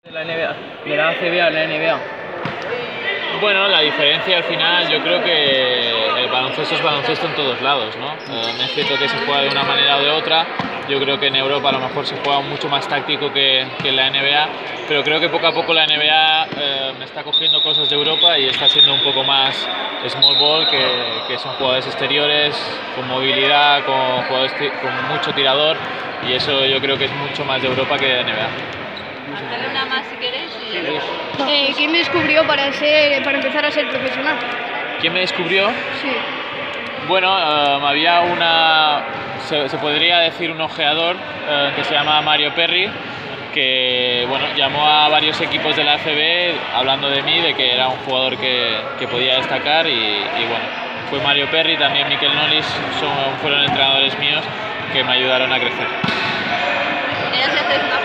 De la NBA, de la ACB a la NBA. Bueno, la diferencia al final, yo creo que el baloncesto es baloncesto en todos lados, ¿no? Es cierto que se juega de una manera o de otra. Yo creo que en Europa a lo mejor se juega mucho más táctico que en la NBA, pero creo que poco a poco la NBA está cogiendo cosas de Europa y está siendo un poco más small ball, que son jugadores exteriores, con movilidad, con jugadores con mucho tirador, y eso yo creo que es mucho más de Europa que de NBA. Hacerle una más si queréis. ¿Quién me descubrió para empezar a ser profesional? ¿Quién me descubrió? Sí. Bueno, había se podría decir un ojeador que se llama Mario Perry, que bueno, llamó a varios equipos de la ACB hablando de mí, de que era un jugador que podía destacar, y bueno, fue Mario Perry, también Mikel Nolis, fueron entrenadores míos que me ayudaron a crecer. ¿Quieres hacer una